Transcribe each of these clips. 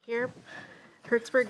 Here. Hertzberg,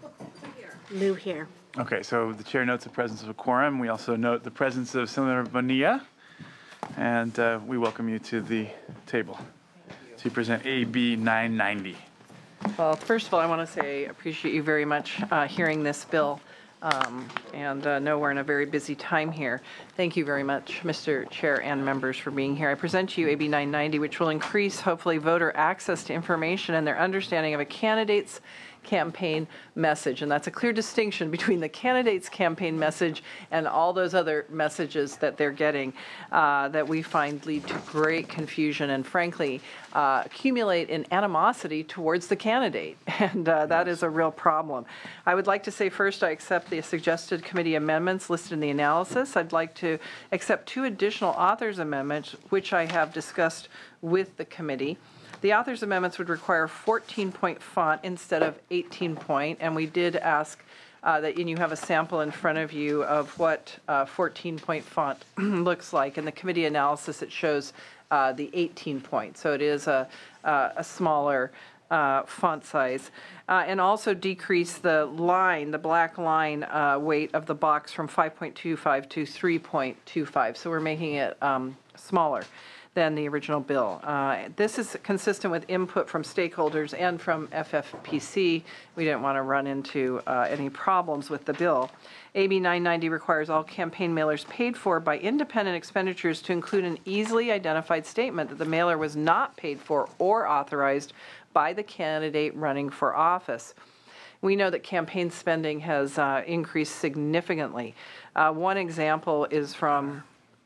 Lou here. Okay, so the chair notes the presence of a quorum. We also note the presence of Senator Bonilla, and we welcome you to the table to present AB 990. Well, first of all, I want to say I appreciate you very much hearing this bill, and know we're in a very busy time here. Thank you very much, Mr. Chair and members, for being here. I present to you AB 990, which will increase, hopefully, voter access to information and their understanding of a candidate's campaign message. And that's a clear distinction between the candidate's campaign message and all those other messages that they're getting that we find lead to great confusion and, frankly, accumulate in animosity towards the candidate. And that is a real problem. I would like to say first I accept the suggested committee amendments listed in the analysis. I'd like to accept 2 additional authors' amendments, which I have discussed with the committee. The author's amendments would require 14-point font instead of 18-point, and we did ask that you have a sample in front of you of what 14-point font looks like. In the committee analysis, it shows the 18-point, so it is a smaller font size. And also decrease the line, the black line weight of the box from 5.25 to 3.25, so we're making it smaller than the original bill. This is consistent with input from stakeholders and from FFPC. We didn't want to run into any problems with the bill. AB 990 requires all campaign mailers paid for by independent expenditures to include an easily identified statement that the mailer was not paid for or authorized by the candidate running for office. We know that campaign spending has increased significantly. One example is from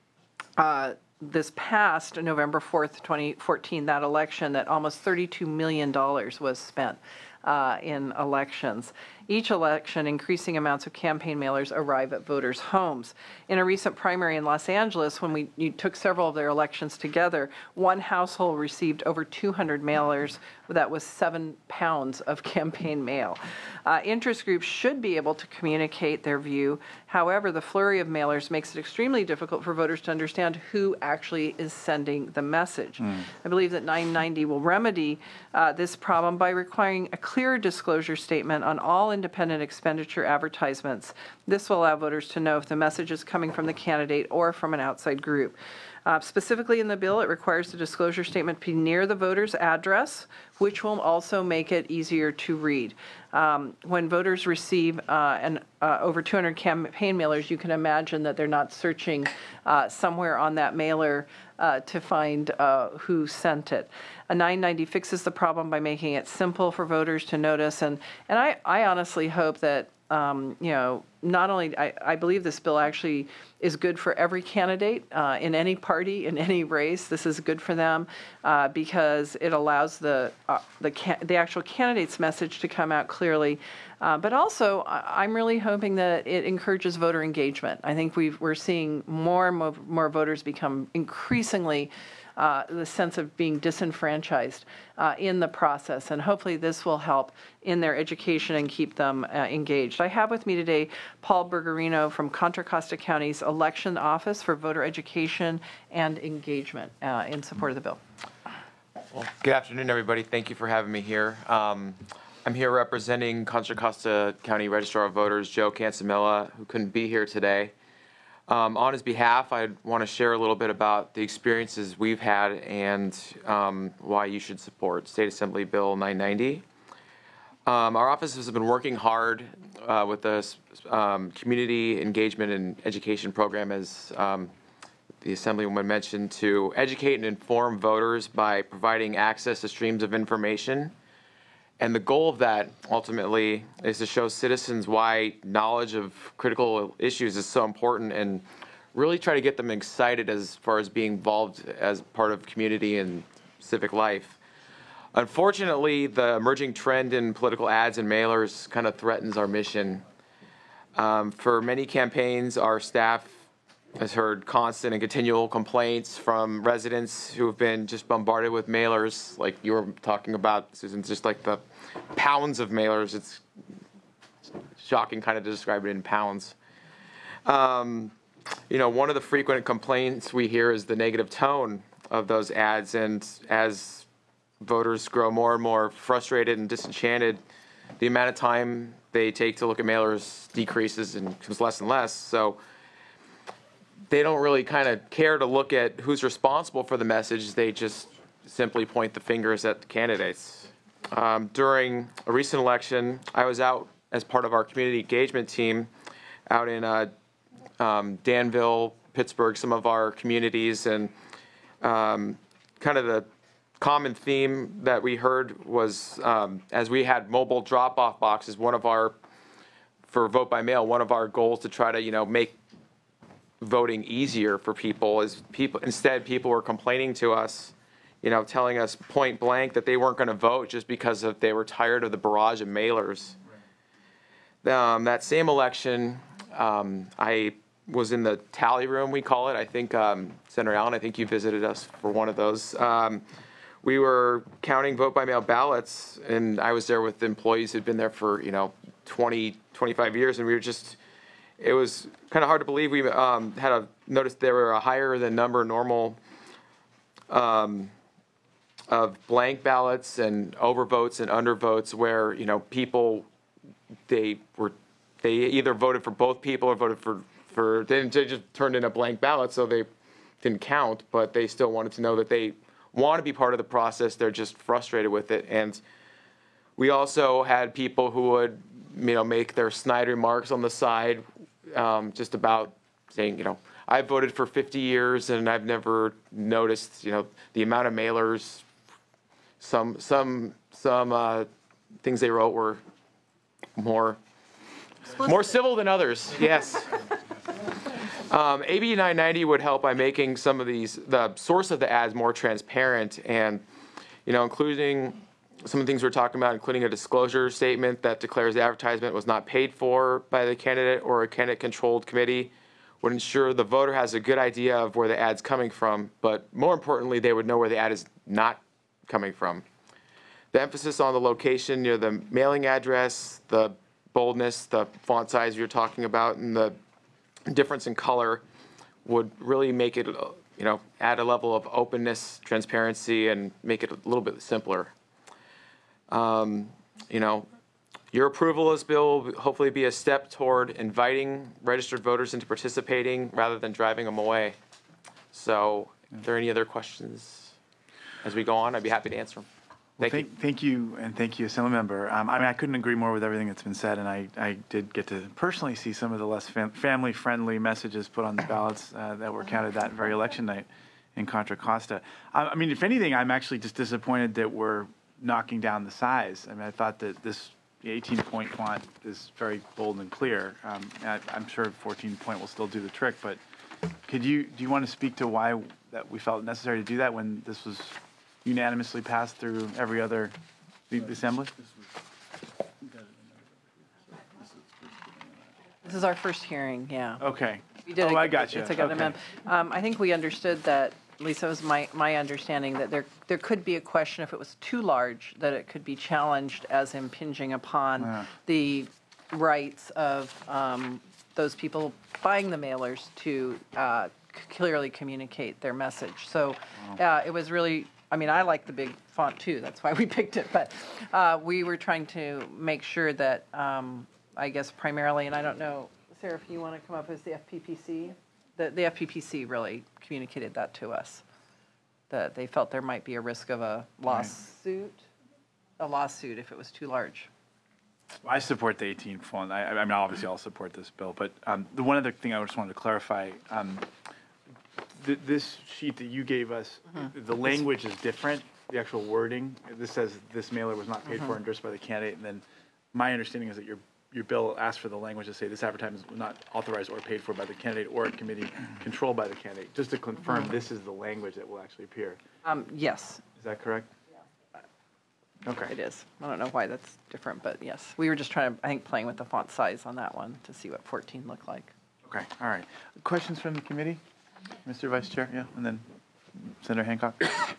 this past November 4th, 2014, that election, that almost $32 million was spent in elections. Each election, increasing amounts of campaign mailers arrive at voters' homes. In a recent primary in Los Angeles, when you took several of their elections together, one household received over 200 mailers. That was 7 pounds of campaign mail. Interest groups should be able to communicate their view. However, the flurry of mailers makes it extremely difficult for voters to understand who actually is sending the message. I believe that 990 will remedy this problem by requiring a clear disclosure statement on all independent expenditure advertisements. This will allow voters to know if the message is coming from the candidate or from an outside group. Specifically in the bill, it requires the disclosure statement be near the voter's address, which will also make it easier to read. When voters receive over 200 campaign mailers, you can imagine that they're not searching somewhere on that mailer to find who sent it. A 990 fixes the problem by making it simple for voters to notice, and I honestly hope that not only, I believe this bill actually is good for every candidate in any party, in any race. This is good for them because it allows the actual candidate's message to come out clearly. But also, I'm really hoping that it encourages voter engagement. I think we're seeing more and more voters become increasingly the sense of being disenfranchised in the process, and hopefully this will help in their education and keep them engaged. I have with me today Paul Bergerino from Contra Costa County's Election Office for Voter Education and Engagement in support of the bill. Well, good afternoon, everybody. Thank you for having me here. I'm here representing Contra Costa County Registrar of Voters, Joe Cansamilla, who couldn't be here today. On his behalf, I want to share a little bit about the experiences we've had and why you should support State Assembly Bill 990. Our office has been working hard with the community engagement and education program, as the Assemblywoman mentioned, to educate and inform voters by providing access to streams of information. And the goal of that, ultimately, is to show citizens why knowledge of critical issues is so important and really try to get them excited as far as being involved as part of community and civic life. Unfortunately, the emerging trend in political ads and mailers kind of threatens our mission. For many campaigns, our staff has heard constant and continual complaints from residents who have been just bombarded with mailers, like you were talking about, Susan, just like the pounds of mailers. It's shocking kind of to describe it in pounds. One of the frequent complaints we hear is the negative tone of those ads, and as voters grow more and more frustrated and disenchanted, the amount of time they take to look at mailers decreases and becomes less and less. So they don't really kind of care to look at who's responsible for the message. They just simply point the fingers at the candidates. During a recent election, I was out as part of our community engagement team out in Danville, Pittsburgh, some of our communities, and kind of the common theme that we heard was as we had mobile drop-off boxes, for vote by mail, one of our goals to try to make voting easier for people is people were complaining to us, telling us point blank that they weren't going to vote just because they were tired of the barrage of mailers. That same election, I was in the tally room, we call it. I think, Senator Allen, I think you visited us for one of those. We were counting vote by mail ballots, and I was there with employees who'd been there for 20, 25 years, and it was kind of hard to believe. We noticed there were a higher than normal of blank ballots and overvotes and undervotes where people they either voted for both people or voted for they just turned in a blank ballot, so they didn't count, but they still wanted to know that they want to be part of the process. They're just frustrated with it. And we also had people who would make their snide remarks on the side, just about saying, I voted for 50 years and I've never noticed, the amount of mailers. Some things they wrote were more civil than others. Yes. AB 990 would help by making the source of the ads more transparent and, including some of the things we're talking about, including a disclosure statement that declares the advertisement was not paid for by the candidate or a candidate-controlled committee, would ensure the voter has a good idea of where the ad's coming from, but more importantly, they would know where the ad is not coming from. The emphasis on the location near the mailing address, the boldness, the font size you're talking about, and the difference in color would really make it, add a level of openness, transparency, and make it a little bit simpler. Your approval of this bill will hopefully be a step toward inviting registered voters into participating rather than driving them away. So, if there are any other questions as we go on, I'd be happy to answer them. Thank you, and thank you, Assemblymember. I couldn't agree more with everything that's been said, and I did get to personally see some of the less family-friendly messages put on the ballots that were counted that very election night in Contra Costa. If anything, I'm actually just disappointed that we're knocking down the size. I thought that the 18-point font is very bold and clear. I'm sure 14-point will still do the trick, but do you want to speak to why that we felt necessary to do that when this was unanimously passed through the assembly? This is our first hearing, yeah. Okay. I got you. It's a good Okay. amendment. I think we understood that, at least that was my understanding, that there could be a question if it was too large, that it could be challenged as impinging upon the rights of those people buying the mailers to clearly communicate their message. So it was really, I like the big font too, that's why we picked it, but we were trying to make sure that, I guess primarily, and I don't know, Sarah, if you want to come up as the FPPC, the FPPC really communicated that to us, that they felt there might be a risk of a lawsuit if it was too large. I support the 18 font. Obviously I'll support this bill, but the one other thing I just wanted to clarify, this sheet that you gave us, the language is different, the actual wording. This says this mailer was not paid for and endorsed by the candidate, and then my understanding is that your bill asks for the language to say this advertisement was not authorized or paid for by the candidate or a committee controlled by the candidate. Just to confirm, this is the language that will actually appear. Yes. Is that correct? Okay. It is. I don't know why that's different, but yes. We were just trying to, I think, playing with the font size on that one to see what 14 looked like. Okay, all right. Questions from the committee? Mr. Vice Chair, yeah, and then Senator Hancock.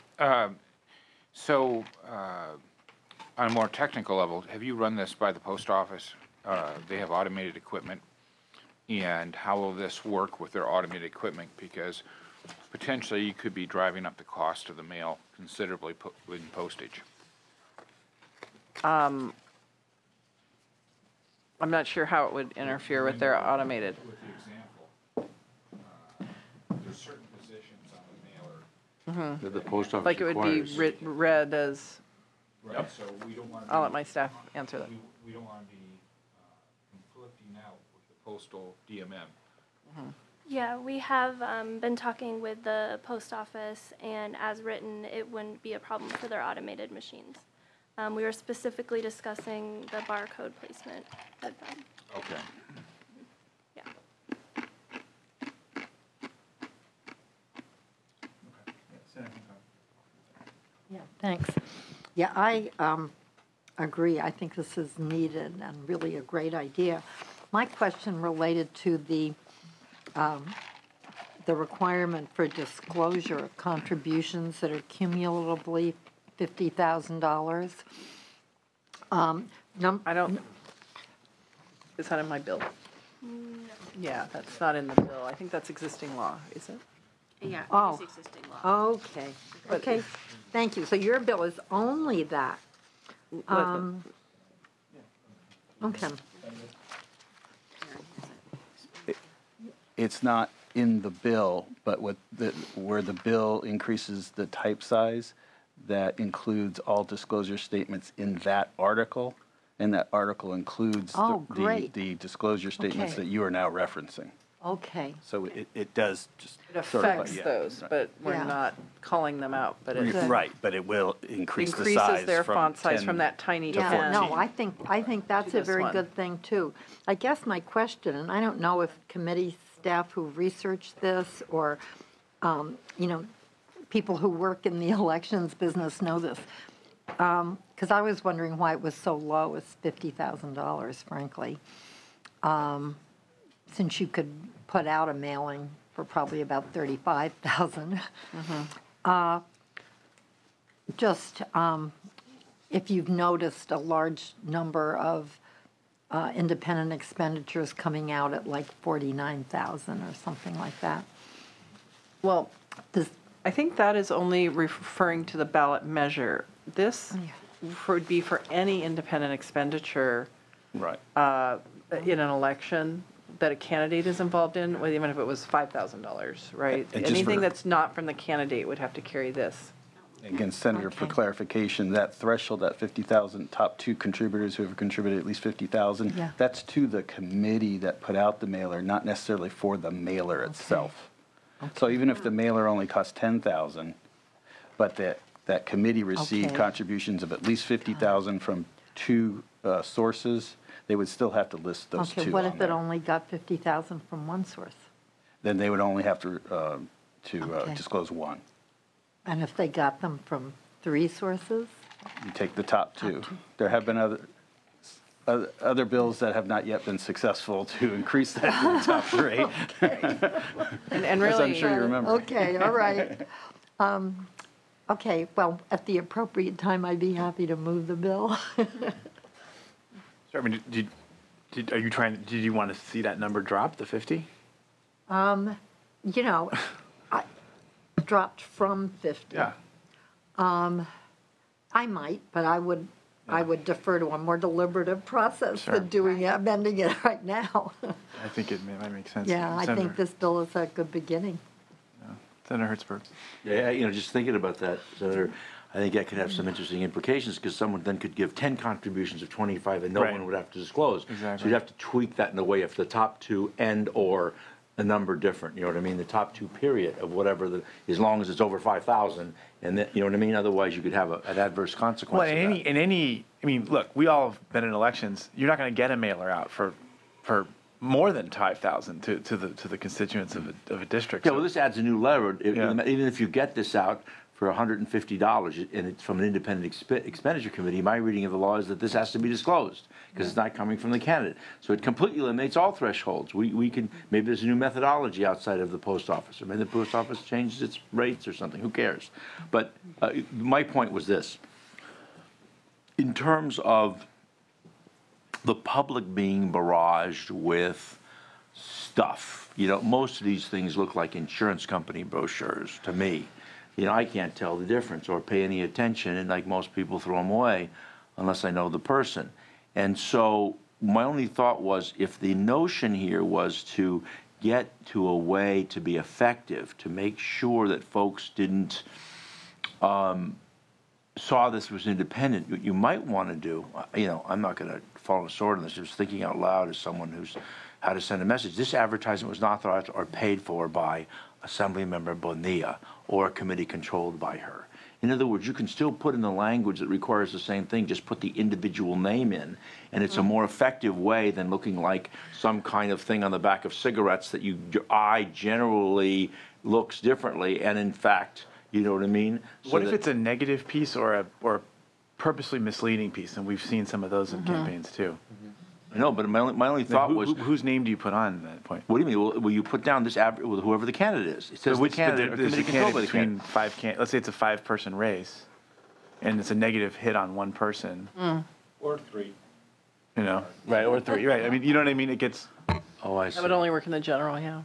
So, on a more technical level, have you run this by the post office? They have automated equipment, and how will this work with their automated equipment? Because potentially you could be driving up the cost of the mail considerably in postage. I'm not sure how it would interfere with their automated. With the example, there's certain positions on the mailer. That the post office Like it would be requires. read as, Right, so we don't want to. I'll let my staff answer that. We don't want to be conflicting out with the postal DMM. Yeah, we have been talking with the post office, and as written, it wouldn't be a problem for their automated machines. We were specifically discussing the barcode placement with them. Okay. Yeah. Yeah, thanks. Yeah, I agree. I think this is needed and really a great idea. My question related to the requirement for disclosure of contributions that are cumulatively $50,000. I don't, is that in my bill? Yeah, that's not in the bill. I think that's existing law, is it? Yeah, Oh. it's existing law. Okay, okay, thank you. So your bill is only that. Okay. It's not in the bill, but where the bill increases the type size, that includes all disclosure statements in that article, and that article includes Oh, great. the disclosure statements Okay. that you are now referencing. Okay, So it does just It sort of like- affects yeah, those, right. but we're Yeah. not calling them out, but it Good. Right, but it will increase the size increases their from font size 10 from that tiny to to yeah, 10. no, I think that's To a this very one. good thing, too. I guess my question, and I don't know if committee staff who researched this or, people who work in the elections business know this, because I was wondering why it was so low as $50,000, frankly, since you could put out a mailing for probably about $35,000. Just if you've noticed a large number of independent expenditures coming out at like 49,000 or something like that. Well, Does- I think that is only referring to the ballot measure. This would be for any independent expenditure Right. in an election that a candidate is involved in, well, even if it was $5,000, right? And just Anything for- that's not from the candidate would have to carry this. Again, Senator, for Okay. clarification, that threshold, that 50,000, top two contributors who have contributed at least 50,000, Yeah. that's to the committee that put out the mailer, not necessarily for the mailer itself. So even if the mailer only costs 10,000, but that committee received Okay. contributions of at least 50,000 from two sources, they would still have to list those two Okay, what on if it there. only got 50,000 from one source? Then they would only have to Okay. disclose one. And if they got them from three sources? You take the top two. There have been other bills that have not yet been successful to increase that to the top three, And as really, I'm sure you remember. Okay, all right. Okay, well, at the appropriate time, I'd be happy to move the bill. So, I mean, did you want to see that number drop, the 50? I dropped from 50. Yeah. I might, but I would defer to a more deliberative process Sure. than amending it right now. I think it might make sense. Yeah, I think this bill is a good beginning. Senator Hertzberg. Yeah, just thinking about that, Senator, I think that could have some interesting implications, because someone then could give 10 contributions of 25 and no Right. one would have to disclose. Exactly. So you'd have to tweak that in a way if the top two and/or a number different, you know what I mean? The top two period of whatever, as long as it's over 5,000, and then, you know what I mean? Otherwise, you could have an adverse consequence Well, of that. I mean, look, we all have been in elections. You're not going to get a mailer out for more than 5,000 to the constituents of a district. Yeah, So- well, this adds a new lever. Yeah. Even if you get this out for $150, and it's from an independent expenditure committee, my reading of the law is that this has to be disclosed, because it's not coming from the candidate. So it completely eliminates all thresholds. We can, maybe there's a new methodology outside of the post office, or maybe the post office changes its rates or something, who cares? But my point was this. In terms of the public being barraged with stuff. You know, most of these things look like insurance company brochures to me. You know, I can't tell the difference or pay any attention, and like most people, throw them away unless I know the person. And so my only thought was, if the notion here was to get to a way to be effective, to make sure that folks didn't saw this was independent, what you might want to do, you know, I'm not going to fall on a sword on this, just thinking out loud as someone who's how to send a message. This advertisement was not authorized or paid for by Assemblymember Bonilla or a committee controlled by her. In other words, you can still put in the language that requires the same thing, just put the individual name in, and it's a more effective way than looking like some kind of thing on the back of cigarettes that your eye generally looks differently, and in fact, you know what I mean? What if it's a negative piece or a purposely misleading piece? And we've seen some of those in campaigns too. I know, but my only thought was, whose name do you put on that point? what do you mean? Will you put down this with whoever the candidate is? It says the candidate or There's a committee controlled by candidate the between candidate. let's say it's a 5-person race, and it's a negative hit on one person. Or 3. You know, right? Or 3, right? I mean, you know what I mean? It gets. Oh, I see. That would only work in the general, yeah.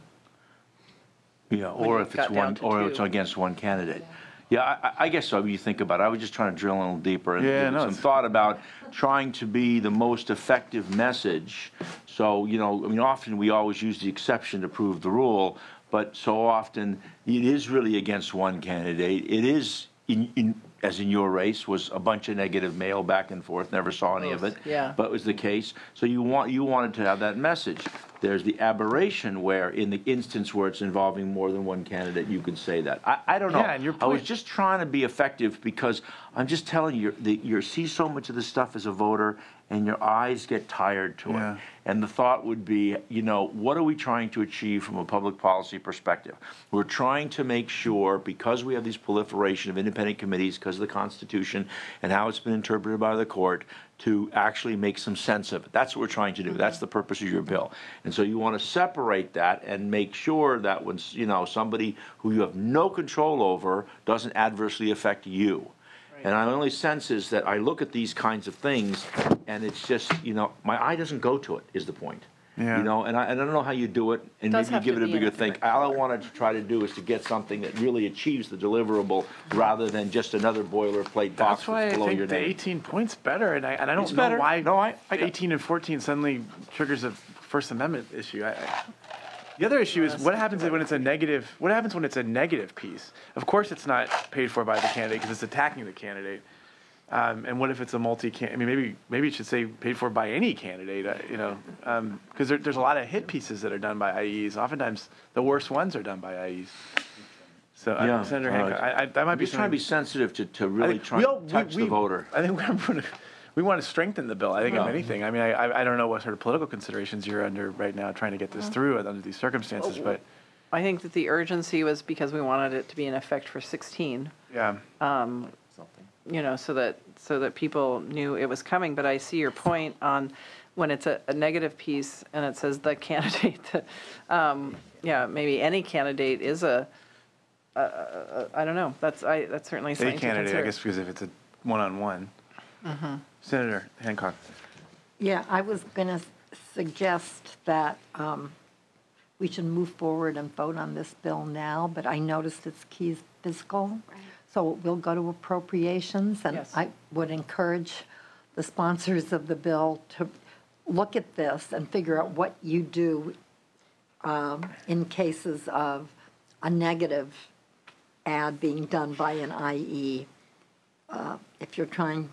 Yeah, or you've if it's got down one, to or it's 2. against one candidate. Yeah, I guess so. When you think about it, I was just trying to drill in a little deeper and Yeah, give it no, some it's- thought about trying to be the most effective message. So, you know, I mean, often we always use the exception to prove the rule, but so often it is really against one candidate. It is, as in your race, was a bunch of negative mail back and forth, never saw any of it. Yeah. But it was the case. So you wanted to have that message. There's the aberration where, in the instance where it's involving more than one candidate, you could say that. I don't know. Yeah, and your I was point- just trying to be effective because I'm just telling you, you see so much of this stuff as a voter, and your eyes get tired to Yeah. it. And the thought would be, you know, what are we trying to achieve from a public policy perspective? We're trying to make sure, because we have these proliferation of independent committees, because of the Constitution and how it's been interpreted by the court, to actually make some sense of it. That's what we're trying to do. That's the purpose of your bill. And so you want to separate that and make sure that when, you know, somebody who you have no control over doesn't adversely affect you. And my only sense is that I look at these kinds of things, and it's just, you know, my eye doesn't go to it, is the point. Yeah. You know, and I don't know how you do it, and Does maybe you have give to it a be in bigger a think. different All I wanted to try to do is to get something that really achieves the deliverable, rather than just another boilerplate box That's why that's I below think your the name. 18 points better, and I don't It's know better. why. No, I got- 18 and 14 suddenly triggers a First Amendment issue. The other issue is what happens when it's a negative. What happens when it's a negative piece? Of course, it's not paid for by the candidate because it's attacking the candidate. And what if it's a I mean, maybe it should say paid for by any candidate. You know, because there's a lot of hit pieces that are done by IEs. Oftentimes, the worst ones are done by IEs. So, Yeah, Senator all right. Hancock, that might I'm be just trying to be something. sensitive to really try we all- to touch the voter. I think we want to strengthen the bill. I think, if Yeah. anything. I mean, I don't know what sort of political considerations you're under right now trying to get this through under these circumstances, but I think that the urgency was because we wanted it to be in effect for 16. yeah. You know, so that people knew it was coming. But I see your point on when it's a negative piece and it says the candidate, yeah, maybe any candidate is I don't know. That's certainly A something to candidate, I consider. guess, because if it's a one-on-one. Senator Hancock. Yeah, I was going to suggest that we should move forward and vote on this bill now, but I noticed it's keys fiscal. So we'll go to appropriations, and Yes. I would encourage the sponsors of the bill to look at this and figure out what you do in cases of a negative ad being done by an IE. If you're trying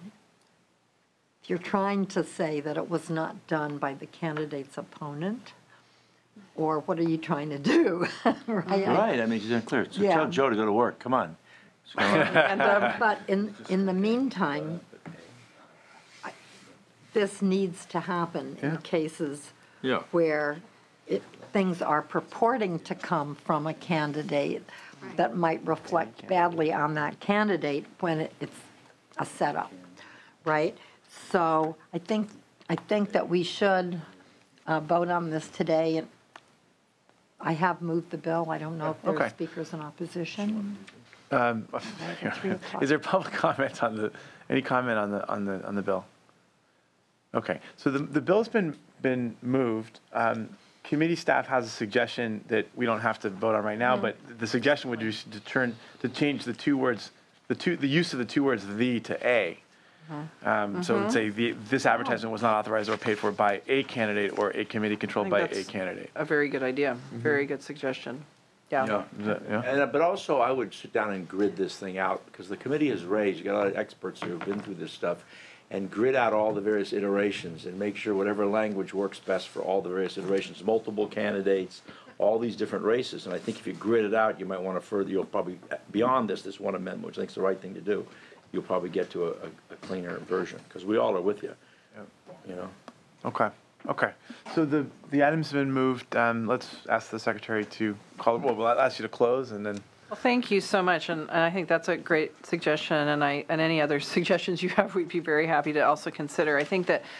to say that it was not done by the candidate's opponent, or what are you trying to do? Right? Right, I mean, she's unclear. So Yeah. tell Joe to go to work, come on. And, But in the meantime, this needs to happen in cases Yeah. where things are purporting to come from a candidate that might reflect badly on that candidate when it's a setup, right? So I think that we should vote on this today. And I have moved the bill. I don't know if there Okay. are speakers in opposition. Is there public comment on any comment on the bill? Okay, so the bill's been moved. committee staff has a suggestion that we don't have to vote on right now, but the suggestion would be to change the two words, the use of the two words "the" to "a." So it would say this advertisement was not authorized or paid for by a candidate or a committee controlled by a that's candidate. A very good idea. Very good suggestion. Yeah. Is that- yeah? And, but also, I would sit down and grid this thing out, because the committee has raised, you got a lot of experts who have been through this stuff, and grid out all the various iterations and make sure whatever language works best for all the various iterations, multiple candidates, all these different races. And I think if you grid it out, you might want to further, you'll probably, beyond this one amendment, which I think is the right thing to do, you'll probably get to a cleaner version, because we all are with you, you know? Okay, okay. So the item's been moved. Let's ask the secretary to call, well, we'll ask you to close and then, Well, thank you so much, and I think that's a great suggestion, and any other suggestions you have, we'd be very happy to also consider. I think that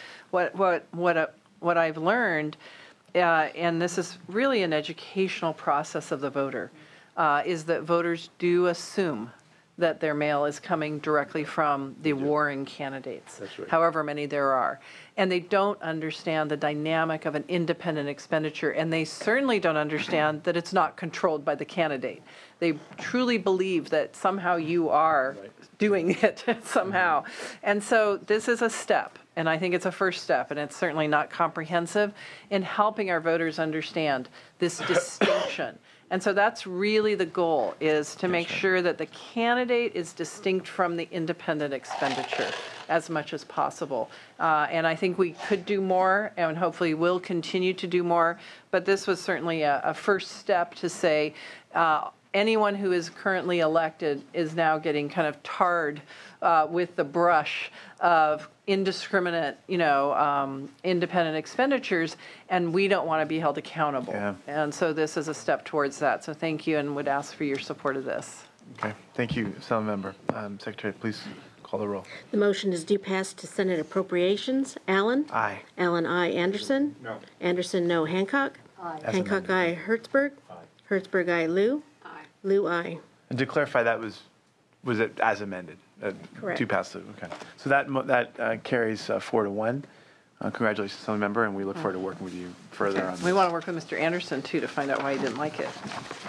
what I've learned, and this is really an educational process of the voter, is that voters do assume that their mail is coming directly from the warring candidates, That's right. however many there are. And they don't understand the dynamic of an independent expenditure, and they certainly don't understand that it's not controlled by the candidate. They truly believe that somehow you are doing it somehow. And so this is a step, and I think it's a first step, and it's certainly not comprehensive in helping our voters understand this distinction. And so that's really the goal, is to make sure that the candidate is distinct from the independent expenditure as much as possible. And I think we could do more, and hopefully will continue to do more, but this was certainly a first step to say, anyone who is currently elected is now getting kind of tarred with the brush of indiscriminate, independent expenditures, and we don't want to be held accountable. Yeah. And so this is a step towards that. So thank you, and would ask for your support of this. okay. Thank you, Assemblymember. Secretary, please call the roll. The motion is due pass to Senate Appropriations. Allen? Aye. Allen, aye. Anderson? No. Anderson, no. Hancock? As Hancock, aye. Hertzberg? Hertzberg, aye. Lou? Lou, aye. And to clarify, that was it as amended? Correct. To pass through, okay. So that carries 4-1. Congratulations, Assemblymember, and we look forward to working with you further on this. We want to work with Mr. Anderson, too, to find out why he didn't like it.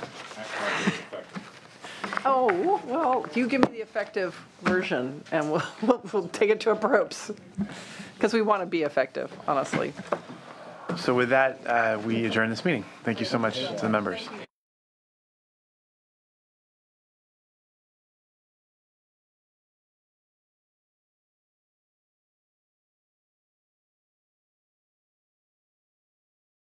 Oh, well, you give me the effective version, and we'll take it to approps, because we want to be effective, honestly. So with that, we adjourn this meeting. Thank you so much to the members.